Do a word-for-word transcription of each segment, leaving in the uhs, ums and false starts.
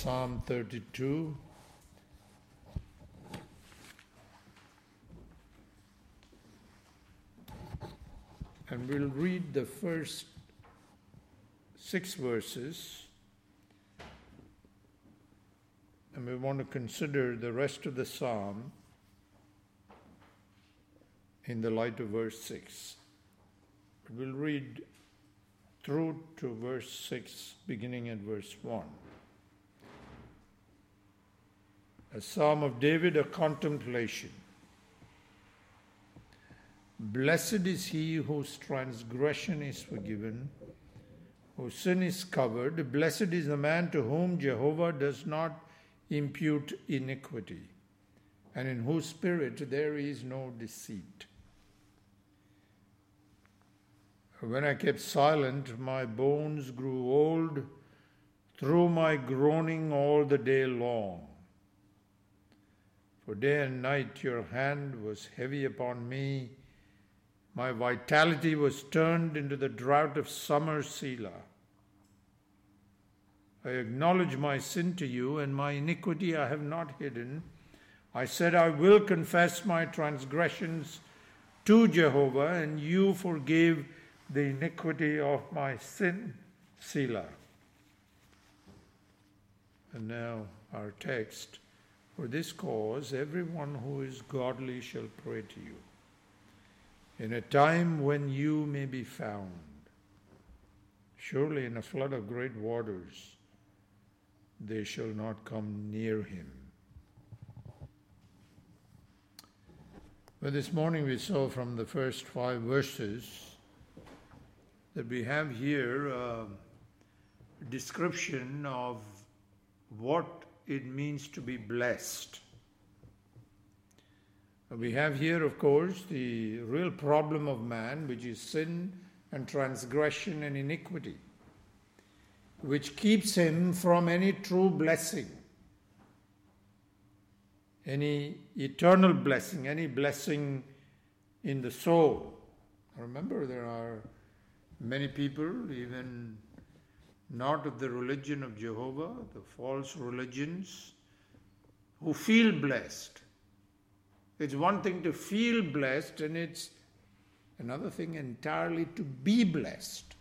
Psalm thirty-two. And we'll read the first six verses. And we want to consider the rest of the psalm in the light of verse six. We'll read through to verse six, beginning at verse one. A psalm of David, a contemplation. Blessed is he whose transgression is forgiven, whose sin is covered. Blessed is the man to whom Jehovah does not impute iniquity, and in whose spirit there is no deceit. When I kept silent, my bones grew old through my groaning all the day long. For day and night your hand was heavy upon me. My vitality was turned into the drought of summer, Selah. I acknowledge my sin to you, and my iniquity I have not hidden. I said, I will confess my transgressions to Jehovah, and you forgave the iniquity of my sin, Selah. And now our text. For this cause, everyone who is godly shall pray to you, in a time when you may be found. Surely in a flood of great waters, they shall not come near him. Well, this morning we saw from the first five verses that we have here a description of what it means to be blessed. We have here, of course, the real problem of man, which is sin and transgression and iniquity, which keeps him from any true blessing, any eternal blessing, any blessing in the soul. Remember, there are many people, even not of the religion of Jehovah, the false religions, who feel blessed. It's one thing to feel blessed, and it's another thing entirely to be blessed.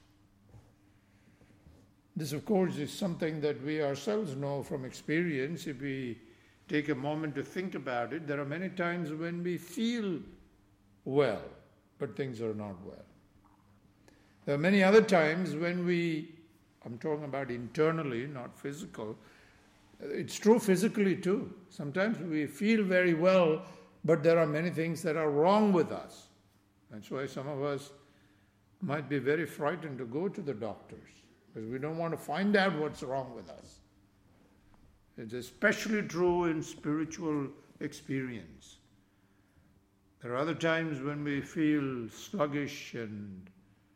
This, of course, is something that we ourselves know from experience. If we take a moment to think about it, there are many times when we feel well, but things are not well. There are many other times when we, I'm talking about internally, not physical. It's true physically too. Sometimes we feel very well, but there are many things that are wrong with us. That's why some of us might be very frightened to go to the doctors, because we don't want to find out what's wrong with us. It's especially true in spiritual experience. There are other times when we feel sluggish and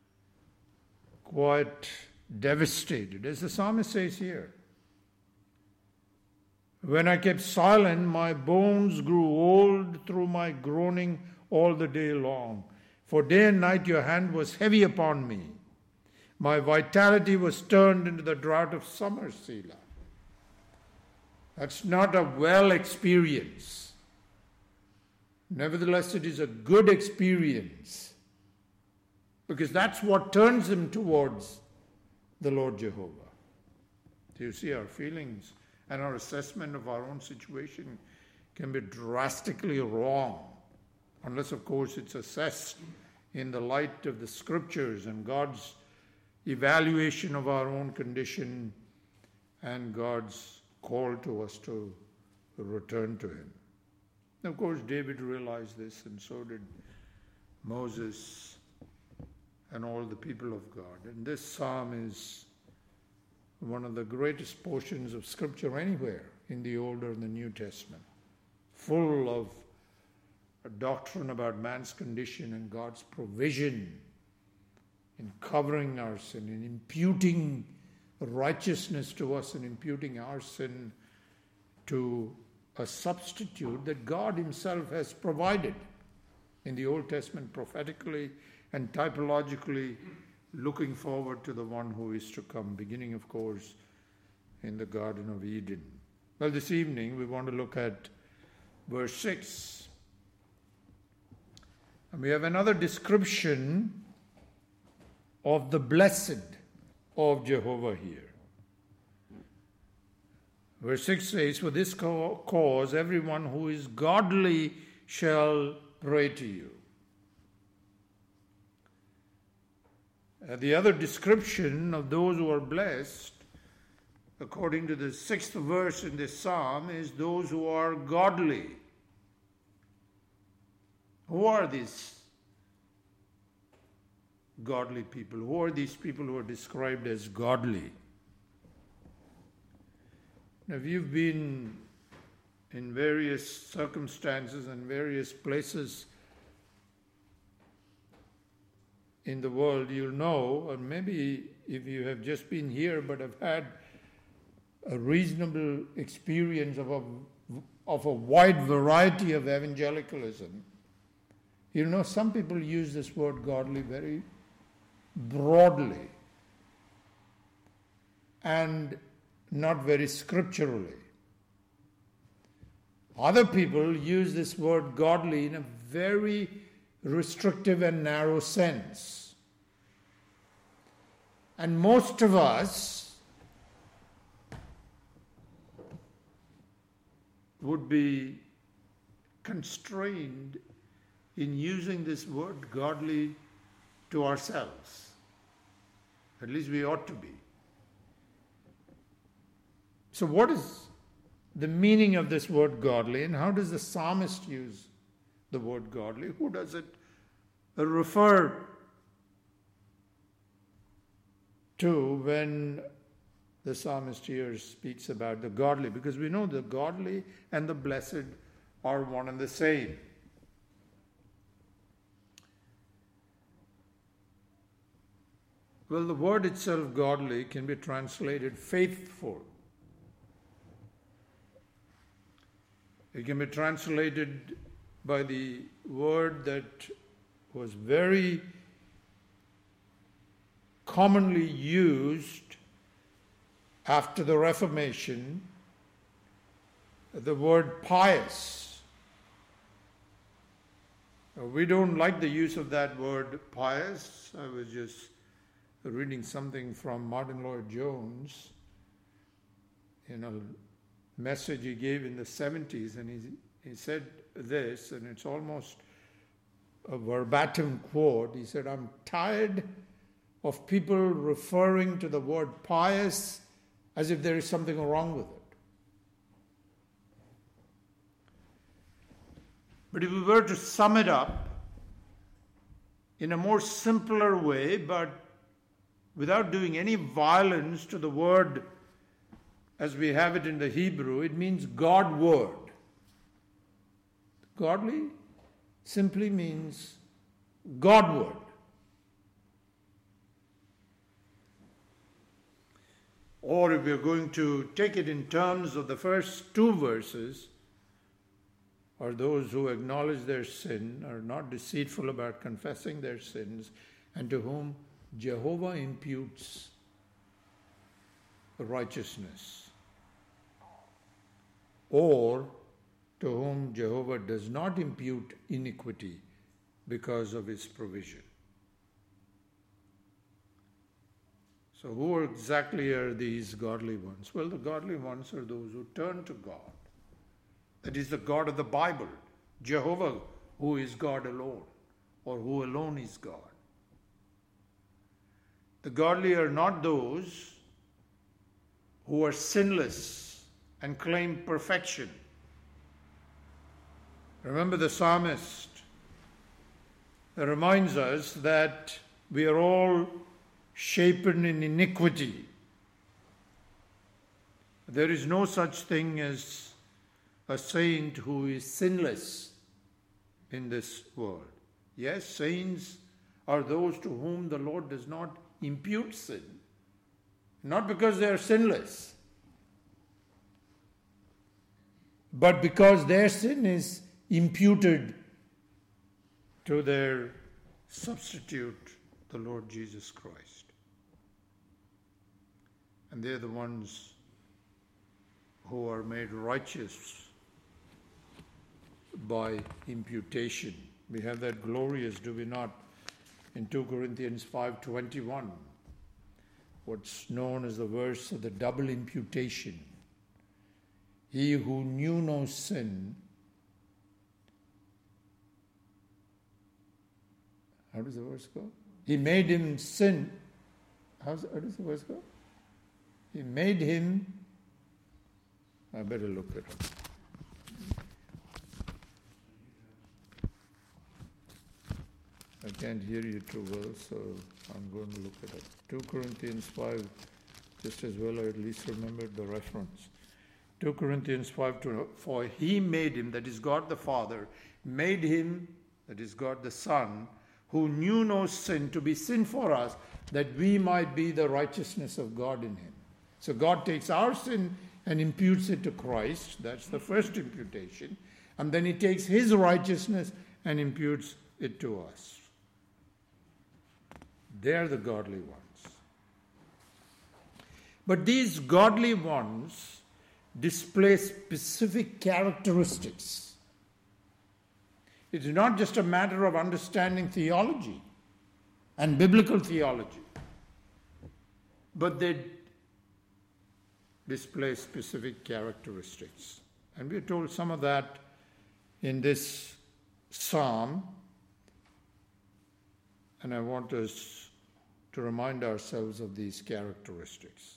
quite devastated, as the psalmist says here. When I kept silent, my bones grew old through my groaning all the day long. For day and night your hand was heavy upon me. My vitality was turned into the drought of summer, Selah. That's not a well experience. Nevertheless, it is a good experience, because that's what turns him towards the Lord Jehovah. Do you see, our feelings and our assessment of our own situation can be drastically wrong, unless, of course, it's assessed in the light of the Scriptures and God's evaluation of our own condition and God's call to us to return to him. And of course, David realized this, and so did Moses and all the people of God. And this psalm is one of the greatest portions of Scripture anywhere in the Old or the New Testament, full of a doctrine about man's condition and God's provision in covering our sin, in imputing righteousness to us and imputing our sin to a substitute that God himself has provided in the Old Testament prophetically and typologically, looking forward to the one who is to come, beginning, of course, in the Garden of Eden. Well, this evening we want to look at verse six. And we have another description of the blessed of Jehovah here. Verse six says, "For this cause everyone who is godly shall pray to you." Uh, the other description of those who are blessed, according to the sixth verse in this psalm, is those who are godly. Who are these godly people? Who are these people who are described as godly? Now, if you've been in various circumstances and various places in the world, you'll know, or maybe if you have just been here but have had a reasonable experience of a, of a wide variety of evangelicalism, you know, some people use this word godly very broadly and not very scripturally. Other people use this word godly in a very restrictive and narrow sense. And most of us would be constrained in using this word godly to ourselves. At least we ought to be. So what is the meaning of this word godly, and how does the psalmist use the word godly? Who does it refer to when the psalmist here speaks about the godly? Because we know the godly and the blessed are one and the same. Well, the word itself, godly, can be translated faithful. It can be translated by the word that was very commonly used after the Reformation, the word pious. We don't like the use of that word pious. I was just reading something from Martin Lloyd-Jones in a message he gave in the seventies, and he, he said this, and it's almost a verbatim quote. He said, "I'm tired of people referring to the word pious as if there is something wrong with it." But if we were to sum it up in a more simpler way, but without doing any violence to the word as we have it in the Hebrew, it means God-word. Godly simply means God-word. Or if we're going to take it in terms of the first two verses, are those who acknowledge their sin, are not deceitful about confessing their sins, and to whom Jehovah imputes righteousness, or to whom Jehovah does not impute iniquity because of his provision. So who exactly are these godly ones? Well, the godly ones are those who turn to God. That is the God of the Bible, Jehovah, who is God alone, or who alone is God. The godly are not those who are sinless and claim perfection. Remember the psalmist reminds us that we are all shapen in iniquity. There is no such thing as a saint who is sinless in this world. Yes, saints are those to whom the Lord does not impute sin, not because they are sinless, but because their sin is imputed to their substitute, the Lord Jesus Christ. And they're the ones who are made righteous by imputation. We have that glorious, do we not, in two Corinthians five twenty-one, what's known as the verse of the double imputation. He who knew no sin, how does the verse go? He made him sin. How's, how does the verse go? He made him, I better look it up. I can't hear you too well, so I'm going to look it up. two Corinthians five, just as well I at least remembered the reference. two Corinthians five, for he made him, that is God the Father, made him, that is God the Son, who knew no sin, to be sin for us, that we might be the righteousness of God in him. So God takes our sin and imputes it to Christ. That's the first imputation. And then he takes his righteousness and imputes it to us. They're the godly ones. But these godly ones display specific characteristics. It is not just a matter of understanding theology and biblical theology, but they display specific characteristics. And we are told some of that in this psalm, and I want us to remind ourselves of these characteristics.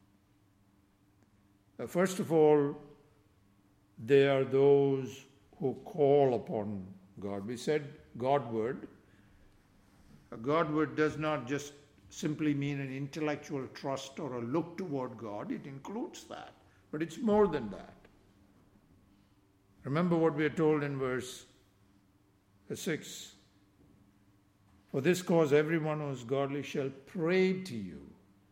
Uh, first of all, they are those who call upon God. We said Godward. A Godward does not just simply mean an intellectual trust or a look toward God. It includes that, but it's more than that. Remember what we are told in verse six. For this cause everyone who is godly shall pray to you.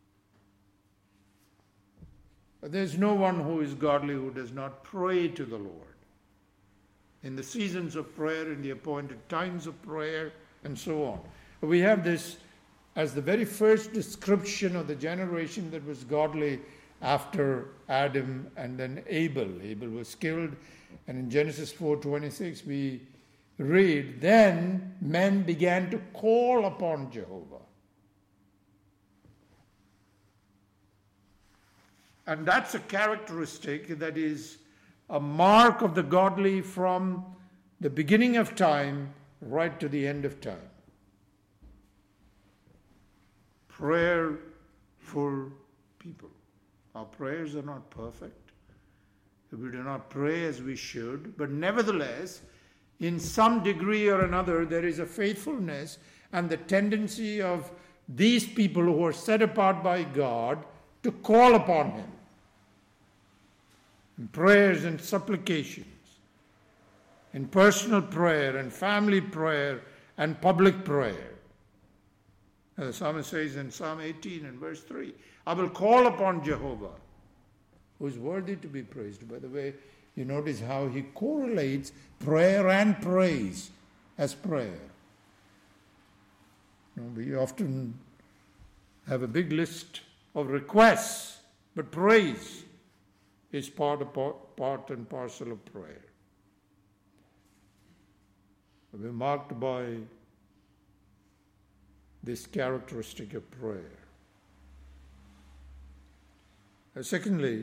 But there's no one who is godly who does not pray to the Lord. In the seasons of prayer, in the appointed times of prayer, and so on. We have this as the very first description of the generation that was godly after Adam and then Abel. Abel was killed, and in Genesis four twenty-six we read, then men began to call upon Jehovah. And that's a characteristic that is a mark of the godly from the beginning of time right to the end of time. Prayerful people. Our prayers are not perfect. We do not pray as we should, but nevertheless, in some degree or another, there is a faithfulness and the tendency of these people who are set apart by God to call upon him in prayers and supplications, in personal prayer and family prayer and public prayer. And the psalmist says in Psalm eighteen and verse three, I will call upon Jehovah, who is worthy to be praised. By the way, you notice how he correlates prayer and praise as prayer. You know, we often have a big list of requests, but praise is part, of, part and parcel of prayer. We're marked by this characteristic of prayer. And secondly,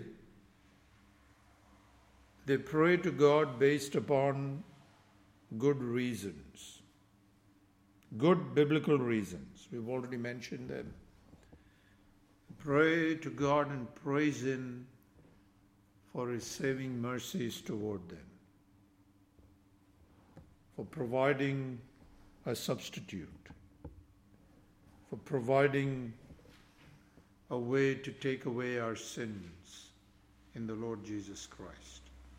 they pray to God based upon good reasons, good biblical reasons. We've already mentioned them. Pray to God and praise him for his saving mercies toward them, for providing a substitute, for providing a way to take away our sins in the Lord Jesus Christ.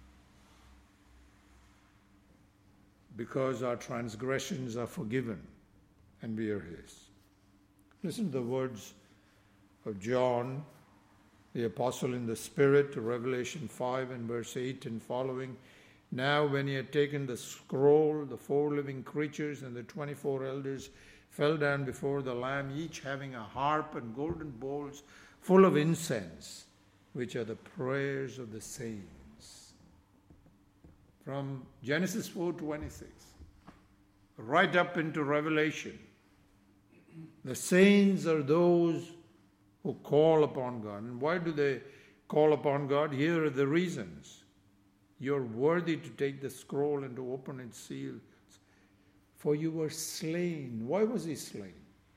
Because our transgressions are forgiven and we are his. Listen to the words of John, the apostle in the Spirit, to Revelation five and verse eight and following. Now when he had taken the scroll, the four living creatures and the twenty-four elders fell down before the Lamb, each having a harp and golden bowls full of incense, which are the prayers of the saints. From Genesis four twenty-six, right up into Revelation, the saints are those who call upon God. And why do they call upon God? Here are the reasons. You're worthy to take the scroll and to open its seals, for you were slain. Why was he slain?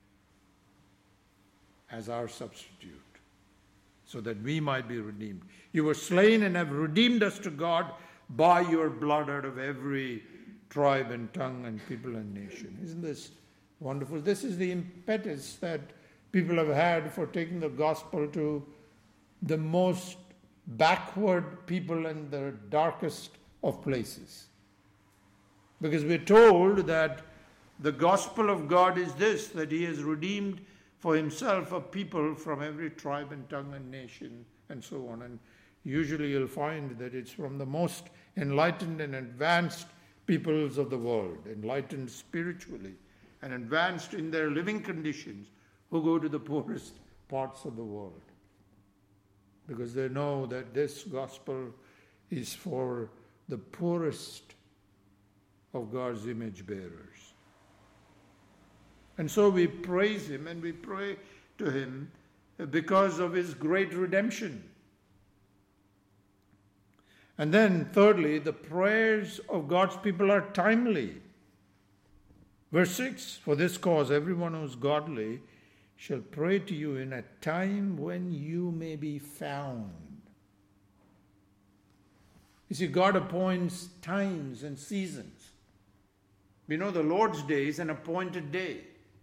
As our substitute, so that we might be redeemed. You were slain and have redeemed us to God by your blood out of every tribe and tongue and people and nation. Isn't this wonderful? This is the impetus that people have had for taking the gospel to the most backward people in the darkest of places. Because we're told that the gospel of God is this, that he has redeemed for himself a people from every tribe and tongue and nation and so on. And usually you'll find that it's from the most enlightened and advanced peoples of the world, enlightened spiritually and advanced in their living conditions, who go to the poorest parts of the world. Because they know that this gospel is for the poorest of God's image bearers. And so we praise him and we pray to him because of his great redemption. And then thirdly, the prayers of God's people are timely. Verse six, for this cause everyone who is godly shall pray to you in a time when you may be found. You see, God appoints times and seasons. We know the Lord's Day is an appointed day.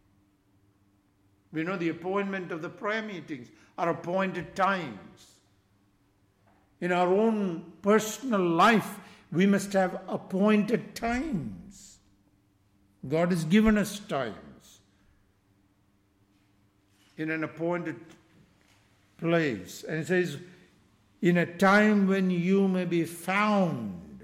We know the appointment of the prayer meetings are appointed times. In our own personal life, we must have appointed times. God has given us times in an appointed place. And it says, in a time when you may be found.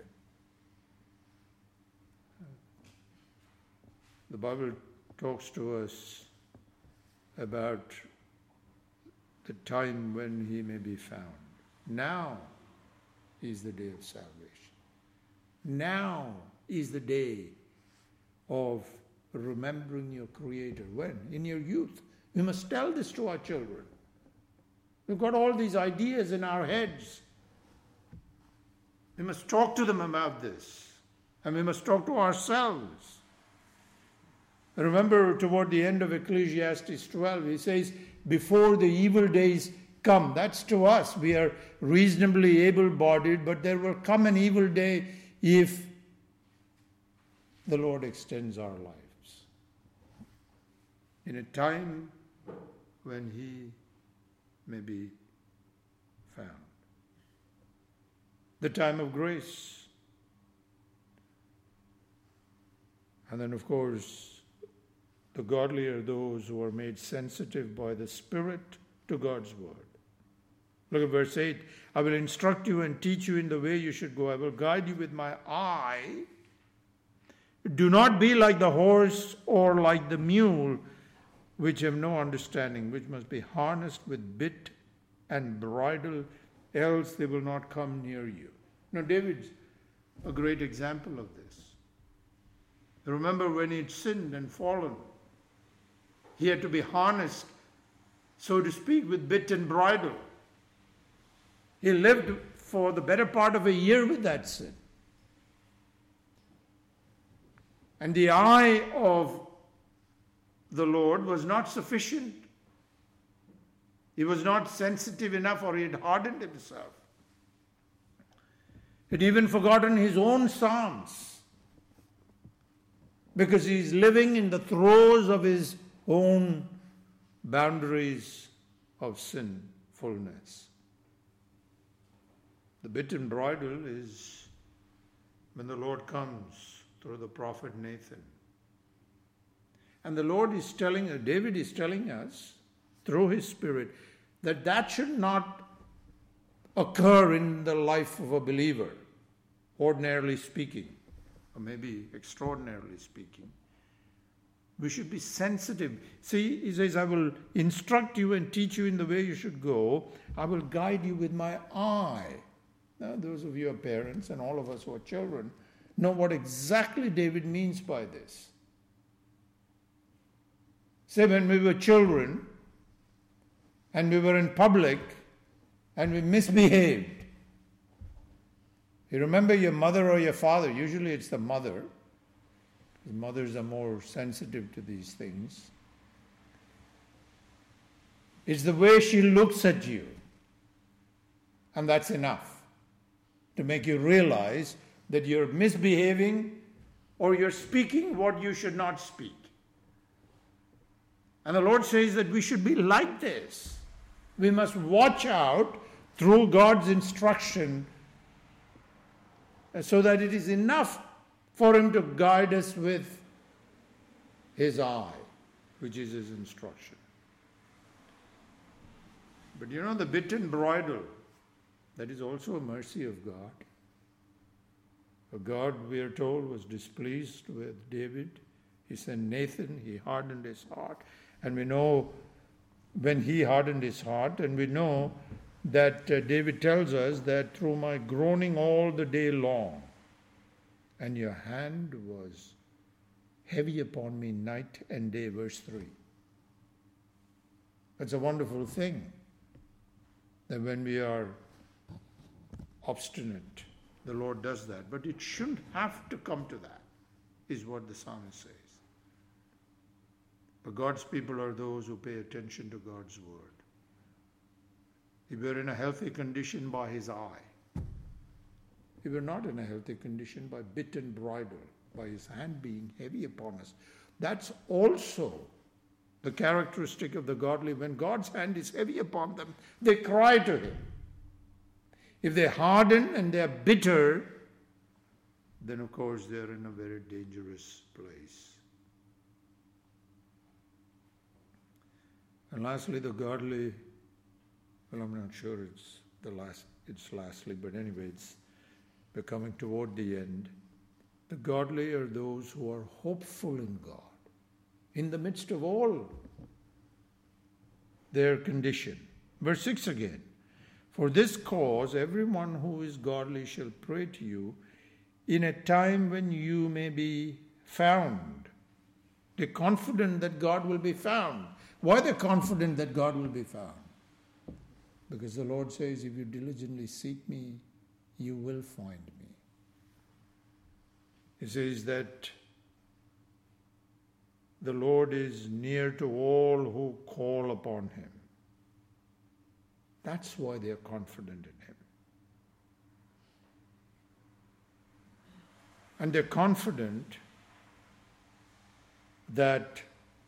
The Bible talks to us about the time when he may be found. Now is the day of salvation. Now is the day of remembering your Creator. When? In your youth. We must tell this to our children. We've got all these ideas in our heads. We must talk to them about this. And we must talk to ourselves. Remember, toward the end of Ecclesiastes twelve, he says, before the evil days come. That's to us. We are reasonably able-bodied, but there will come an evil day if the Lord extends our lives. In a time when he may be found. The time of grace. And then, of course, the godly are those who are made sensitive by the Spirit to God's word. Look at verse eight. I will instruct you and teach you in the way you should go. I will guide you with my eye. Do not be like the horse or like the mule, which have no understanding, which must be harnessed with bit and bridle, else they will not come near you. Now, David's a great example of this. Remember when he'd sinned and fallen, he had to be harnessed, so to speak, with bit and bridle. He lived for the better part of a year with that sin. And the eye of the Lord was not sufficient. He was not sensitive enough, or he had hardened himself. He'd even forgotten his own psalms, because he's living in the throes of his own boundaries of sinfulness. The bit and bridle is when the Lord comes through the prophet Nathan. And the Lord is telling us, David is telling us through his Spirit, that that should not occur in the life of a believer, ordinarily speaking, or maybe extraordinarily speaking. We should be sensitive. See, he says, I will instruct you and teach you in the way you should go. I will guide you with my eye. Now, those of you who are parents and all of us who are children know what exactly David means by this. Say, when we were children and we were in public and we misbehaved, you remember your mother or your father, usually it's the mother. The mothers are more sensitive to these things. It's the way she looks at you. And that's enough to make you realize that you're misbehaving or you're speaking what you should not speak. And the Lord says that we should be like this. We must watch out through God's instruction so that it is enough for Him to guide us with His eye, which is His instruction. But you know, the bit and bridle, that is also a mercy of God. For God, we are told, was displeased with David. He sent Nathan, he hardened his heart. And we know when he hardened his heart, and we know that uh, David tells us that through my groaning all the day long, and your hand was heavy upon me night and day, verse three. That's a wonderful thing, that when we are obstinate, the Lord does that. But it shouldn't have to come to that, is what the psalmist says. But God's people are those who pay attention to God's word. If we're in a healthy condition by His eye, if we're not in a healthy condition by bit and bridle, by His hand being heavy upon us, that's also the characteristic of the godly. When God's hand is heavy upon them, they cry to Him. If they harden and they're bitter, then of course they're in a very dangerous place. And lastly, the godly, well, I'm not sure it's the last, it's lastly, but anyway, it's we're coming toward the end. The godly are those who are hopeful in God, in the midst of all their condition. Verse six again. For this cause, everyone who is godly shall pray to you in a time when you may be found. They're confident that God will be found. Why are they confident that God will be found? Because the Lord says, if you diligently seek me, you will find me. He says that the Lord is near to all who call upon Him. That's why they are confident in Him. And they're confident that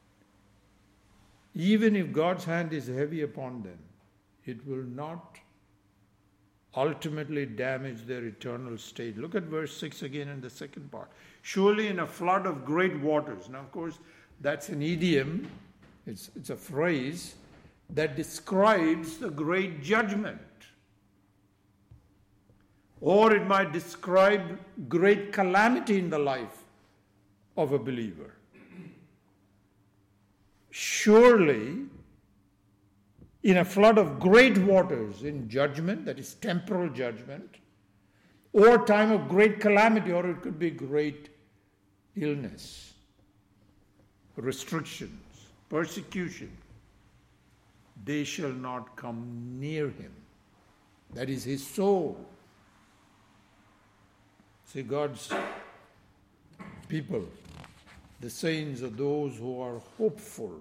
even if God's hand is heavy upon them, it will not ultimately damage their eternal state. Look at verse six again in the second part. Surely in a flood of great waters. Now, of course, that's an idiom. It's, it's a phrase that describes the great judgment. Or it might describe great calamity in the life of a believer. Surely, in a flood of great waters, in judgment, that is temporal judgment, or time of great calamity, or it could be great illness, restrictions, persecution, they shall not come near Him. That is His soul. See, God's people, the saints, are those who are hopeful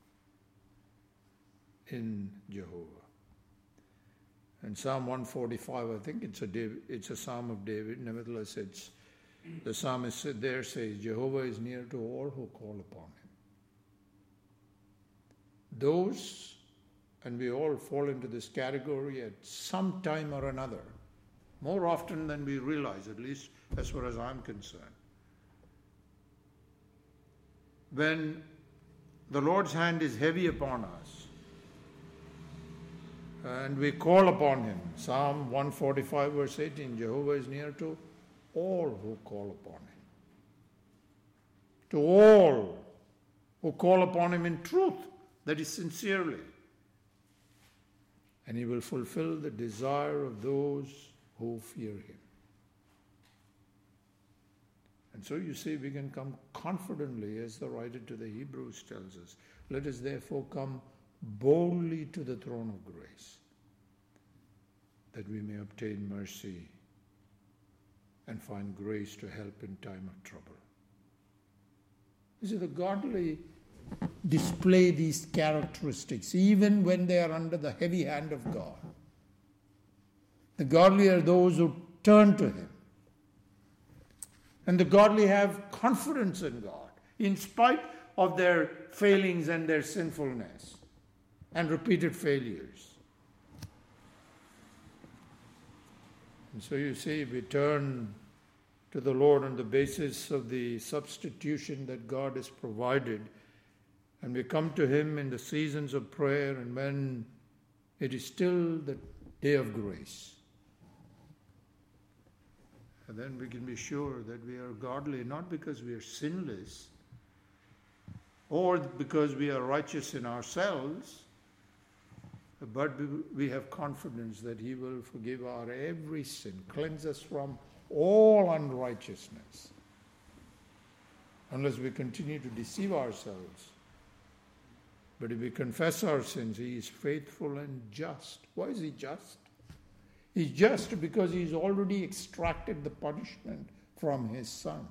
in Jehovah. And Psalm one forty-five, I think it's a David, it's a Psalm of David. Nevertheless, it's the psalmist there says, Jehovah is near to all who call upon Him. Those, and we all fall into this category at some time or another, more often than we realize, at least as far as I'm concerned. When the Lord's hand is heavy upon us, and we call upon Him. Psalm one forty-five verse eighteen, Jehovah is near to all who call upon Him. To all who call upon him in truth, that is sincerely. And he will fulfill the desire of those who fear him. And so you see, we can come confidently, as the writer to the Hebrews tells us. Let us therefore come boldly to the throne of grace, that we may obtain mercy and find grace to help in time of trouble. You see, the godly display these characteristics even when they are under the heavy hand of God. The godly are those who turn to him. And the godly have confidence in God, in spite of their failings and their sinfulness and repeated failures. And so you see, we turn to the Lord on the basis of the substitution that God has provided, and we come to him in the seasons of prayer and when it is still the day of grace. And then we can be sure that we are godly, not because we are sinless or because we are righteous in ourselves, but we have confidence that he will forgive our every sin, cleanse us from all unrighteousness. Unless we continue to deceive ourselves. But if we confess our sins, he is faithful and just. Why is he just? He's just because he's already extracted the punishment from his Son.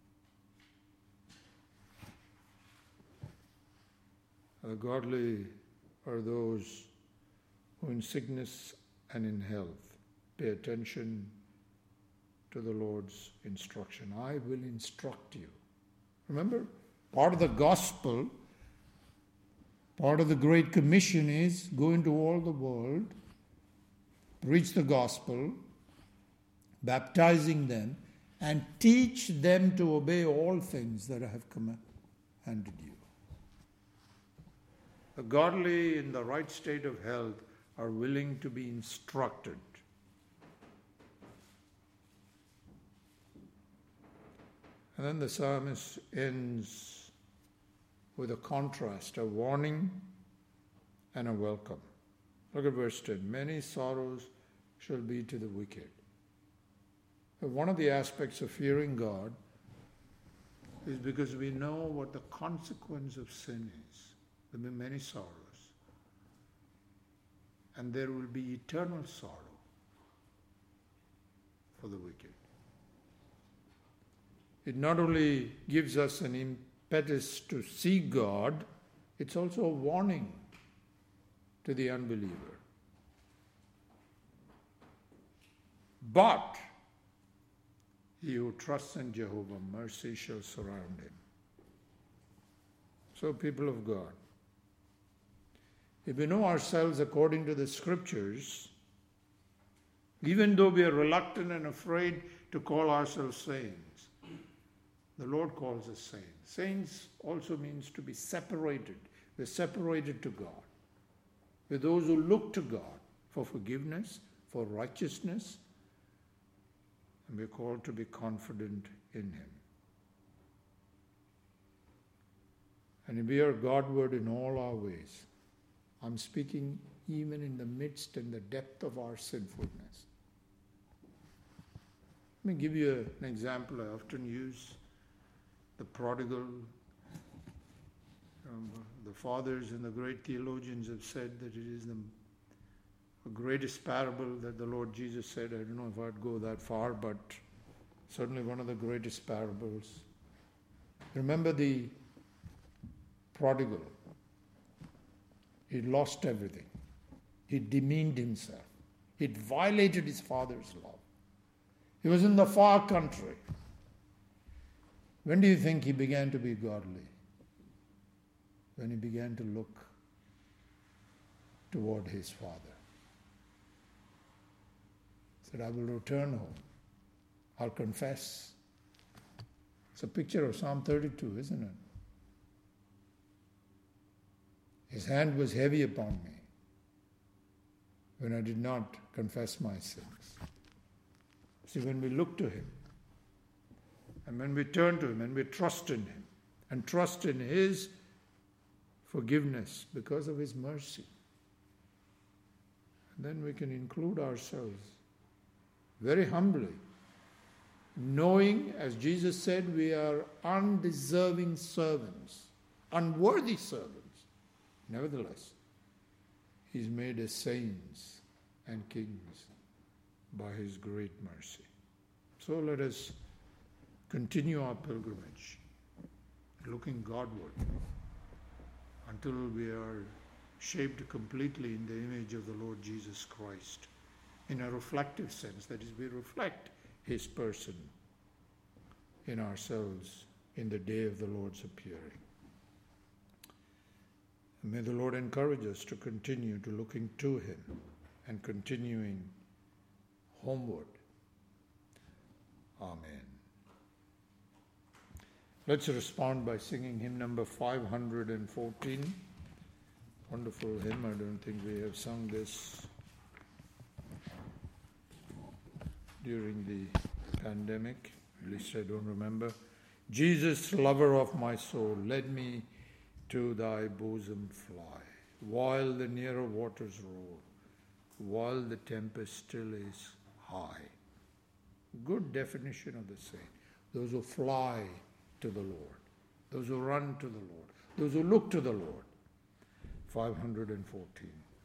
The godly are those who in sickness and in health pay attention to the Lord's instruction. I will instruct you. Remember, part of the gospel, part of the Great Commission is go into all the world, preach the gospel, baptizing them, and teach them to obey all things that I have commanded you. The godly in the right state of health are willing to be instructed. And then the psalmist ends with a contrast, a warning and a welcome. Look at verse ten. Many sorrows shall be to the wicked. One of the aspects of fearing God is because we know what the consequence of sin is. There will be many sorrows. And there will be eternal sorrow for the wicked. It not only gives us an impetus to see God, it's also a warning to the unbeliever. But he who trusts in Jehovah, mercy shall surround him. So, people of God, if we know ourselves according to the Scriptures, even though we are reluctant and afraid to call ourselves saints, the Lord calls us saints. Saints also means to be separated. We're separated to God. We're those who look to God for forgiveness, for righteousness, and we're called to be confident in him. And if we are Godward in all our ways, I'm speaking even in the midst and the depth of our sinfulness. Let me give you an example I often use. The prodigal. Um, the fathers and the great theologians have said that it is the greatest parable that the Lord Jesus said. I don't know if I'd go that far, but certainly one of the greatest parables. Remember the prodigal. He lost everything. He demeaned himself. He violated his father's love. He was in the far country. When do you think he began to be godly? When he began to look toward his father. He said, I will return home. I'll confess. It's a picture of Psalm thirty-two, isn't it? His hand was heavy upon me when I did not confess my sins. See, when we look to him, and when we turn to him, and we trust in him, and trust in his forgiveness because of His mercy. And then we can include ourselves very humbly, knowing, as Jesus said, we are undeserving servants, unworthy servants. Nevertheless, He's made us saints and kings by His great mercy. So let us continue our pilgrimage, looking Godward, until we are shaped completely in the image of the Lord Jesus Christ, in a reflective sense, that is, we reflect His person in ourselves in the day of the Lord's appearing. And may the Lord encourage us to continue to looking to Him and continuing homeward. Amen. Let's respond by singing hymn number five hundred fourteen. Wonderful hymn. I don't think we have sung this during the pandemic. At least I don't remember. Jesus, lover of my soul, let me to thy bosom fly, while the nearer waters roll, while the tempest still is high. Good definition of the saint. Those who fly to the Lord, those who run to the Lord, those who look to the Lord. five hundred fourteen.